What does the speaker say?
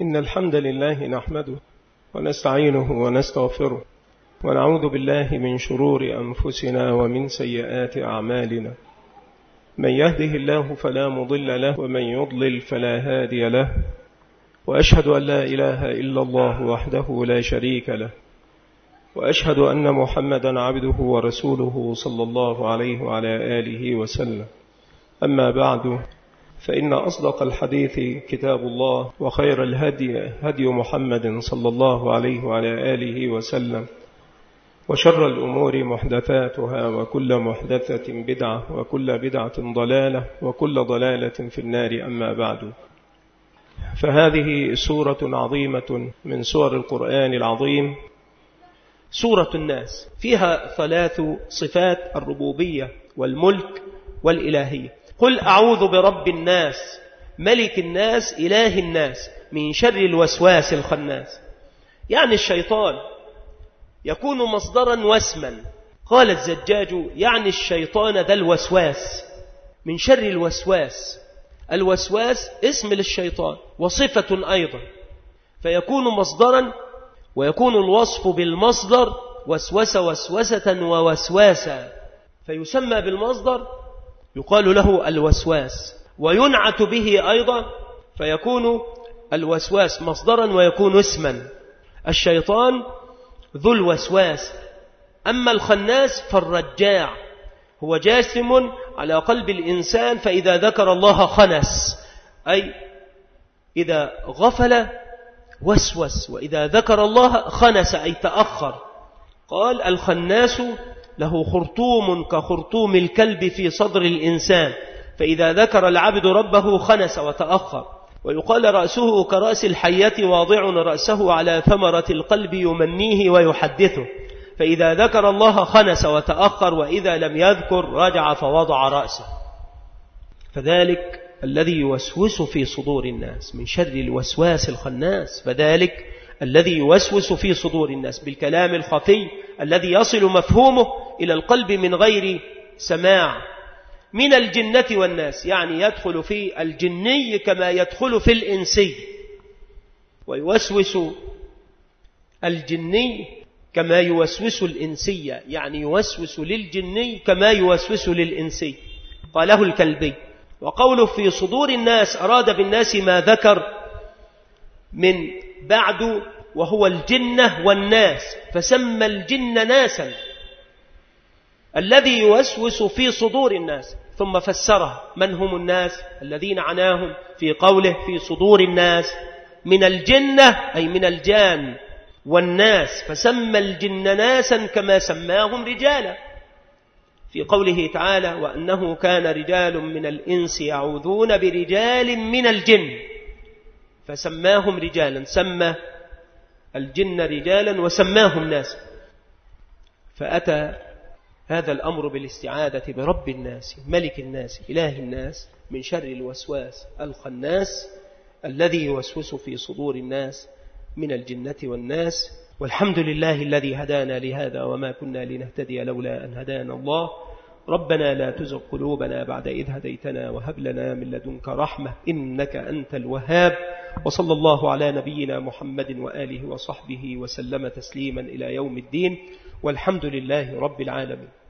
إن الحمد لله نحمده ونستعينه ونستغفره ونعوذ بالله من شرور أنفسنا ومن سيئات أعمالنا. من يهده الله فلا مضل له ومن يضلل فلا هادي له، وأشهد أن لا إله إلا الله وحده لا شريك له، وأشهد أن محمدا عبده ورسوله صلى الله عليه وعلى آله وسلم. أما بعد، فإن أصدق الحديث كتاب الله، وخير الهدي هدي محمد صلى الله عليه وعلى آله وسلم، وشر الأمور محدثاتها، وكل محدثة بدعة، وكل بدعة ضلالة، وكل ضلالة في النار. أما بعد، فهذه سورة عظيمة من سور القرآن العظيم، سورة الناس، فيها 3 صفات: الربوبية والملك والإلهية. قل أعوذ برب الناس ملك الناس إله الناس من شر الوسواس الخناس. يعني الشيطان يكون مصدرا واسما. قال الزجاج: يعني الشيطان ذا الوسواس، من شر الوسواس. الوسواس اسم للشيطان وصفة أيضا، فيكون مصدرا، ويكون الوصف بالمصدر وسوس وسوسة ووسواسا، فيسمى بالمصدر يقال له الوسواس، وينعت به أيضا فيكون الوسواس مصدرا ويكون اسما. الشيطان ذو الوسواس. أما الخناس فالرجاع، هو جاثم على قلب الإنسان، فإذا ذكر الله خنس، أي إذا غفل وسوس، وإذا ذكر الله خنس أي تأخر. قال: الخناس له خرطوم كخرطوم الكلب في صدر الإنسان، فإذا ذكر العبد ربه خنس وتأخر. ويقال: رأسه كرأس الحية واضع رأسه على ثمرة القلب يمنيه ويحدثه، فإذا ذكر الله خنس وتأخر، وإذا لم يذكر رجع فوضع رأسه. فذلك الذي يوسوس في صدور الناس، من شر الوسواس الخناس. فذلك الذي يوسوس في صدور الناس بالكلام الخفي الذي يصل مفهومه إلى القلب من غير سماع، من الجنة والناس، يعني يدخل في الجني كما يدخل في الإنسي، ويوسوس الجني كما يوسوس الإنسي، يعني يوسوس للجني كما يوسوس للإنسي. قاله الكلبي. وقوله في صدور الناس أراد بالناس ما ذكر من بعد، وهو الجنة والناس، فسمى الجن ناسا، الذي يوسوس في صدور الناس، ثم فسره من هم الناس الذين عناهم في قوله في صدور الناس، من الجنة أي من الجان، والناس فسمى الجن ناسا كما سماهم رجالا في قوله تعالى: وأنه كان رجال من الإنس يعوذون برجال من الجن، فسماهم رجالا، سمى الجن رجالا وسماهم ناس. فأتى هذا الأمر بالاستعاذة برب الناس ملك الناس إله الناس من شر الوسواس الخناس الذي يوسوس في صدور الناس من الجنة والناس. والحمد لله الذي هدانا لهذا وما كنا لنهتدي لولا أن هدانا الله. ربنا لا تزغ قلوبنا بعد إذ هديتنا وهب لنا من لدنك رحمة إنك أنت الوهاب. وصلى الله على نبينا محمد وآله وصحبه وسلم تسليما إلى يوم الدين، والحمد لله رب العالمين.